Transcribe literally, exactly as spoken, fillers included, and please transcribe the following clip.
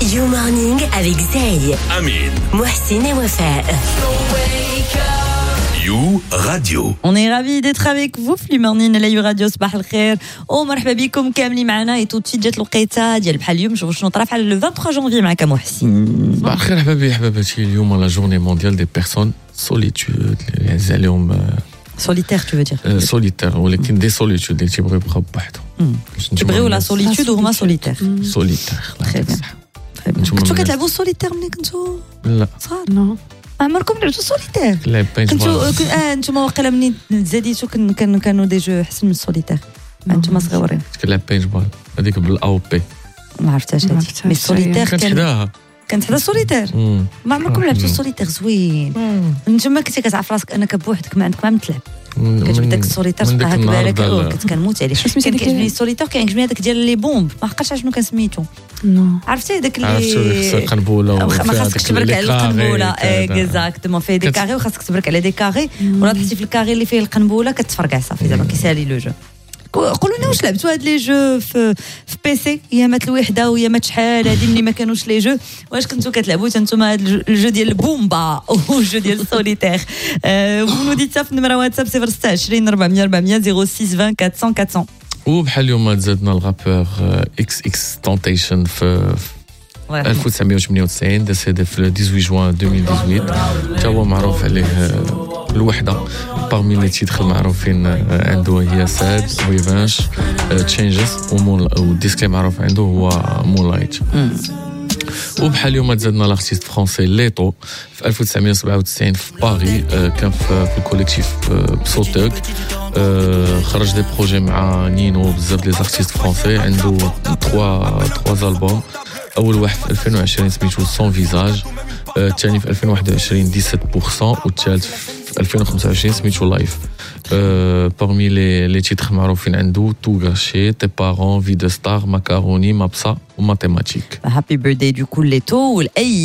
You Morning avec Zey, Amine, Mohsin et Wafaa. You Radio. On est ravis d'être avec vous في المورنين على يو راديو. صباح الخير ومرحبا بكم كاملين معنا. اي توت جات الوقيته ديال بحال اليوم نشوفوا شنو طرا في le vingt-trois janvier معك محسن. صباح الخير حبايبي حباباتي. اليوم لا جورني مونديال دي بيرسون سوليتود اللي عز عليهم solitaire tu veux dire سوليتير ولكن دي سوليتود اللي تيبغيو يبقاو بوحدهم. تبغيو لا سوليتود وهما سوليتير. سوليتير تري بيان تري بيان. كنتو كتلعبوا سوليتير ملي كنتو لا صغار؟ نو عمركم لعبتوا سوليتير؟ لعب بينج كنتو اه نتوما واقيلا منين تزاديتو كانوا كانوا دي جو احسن من السوليتير انتوما صغيورين. كنلعب بينج بال هذيك بالاو بي ما عرفتهاش هذيك مي السوليتير كانت حداها كانت حدا سوليتير. ما عمركم لعبتوا سوليتير زوين. نتوما كنتي كتعرف راسك انك بوحدك ما عندك ما تلعب كتبدا داك السوليتير تبقى هكا بالك كنت كنموت عليه. كان كيعجبني السوليتير كيعجبني هذاك ديال لي بومب ما عقلتش شنو كان سميتو. عرفتي داك اللي عرفتي القنبوله ما خاصكش تبرك على القنبوله اكزاكتومون فيه دي كاري وخاصك تبرك على دي كاري ولا تحسي في الكاري اللي فيه القنبوله كتفرقع صافي زعما كيسالي لو جو. قولوا لنا واش لعبتوا هاد لي جو في في بيسي ايامات الوحده وايامات شحال هادي ملي ما كانوش لي جو واش كنتوا كتلعبوا نتوما هاد الجو ديال البومبا او الجو ديال السوليتير. ونو ديت في النمره واتساب صفر ستة عشرين أربعمية أربعمية صفر ستة عشرين أربعمية أربعمية. وبحال اليوم تزادنا الرابور اكس اكس تونتيشن في ألف وتسعمية وثمانية وتسعين ديسيدي في ثمانية جوان ألفين وثمانية عشر. تا هو معروف عليه الوحده parmi les titres معروفين عنده هي ساد ريفانش تشينجز والديسك معروف عنده هو مولايت. وبحال اليوم تزادنا لارتيست فرونسي ليتو في ألف وتسعمية وسبعة وتسعين في باري. كان في الكوليكتيف بسوتوغ خرج دي بروجي مع نينو بزاف دي زارتيست فرونسي. عنده ثلاثة ثلاثة ألبوم. اول واحد في ألفين وعشرين سميتو سون فيزاج، الثاني في ألفين وواحد وعشرين سبعة عشر بالمية والثالث في ألفين وخمسة وعشرين سميتو لايف. parmi les les titres معروفين عنده تو غاشي تي بارون في دو ستار ماكاروني مابسا وماتيماتيك. هابي بيرثداي دو كول ليتو والاي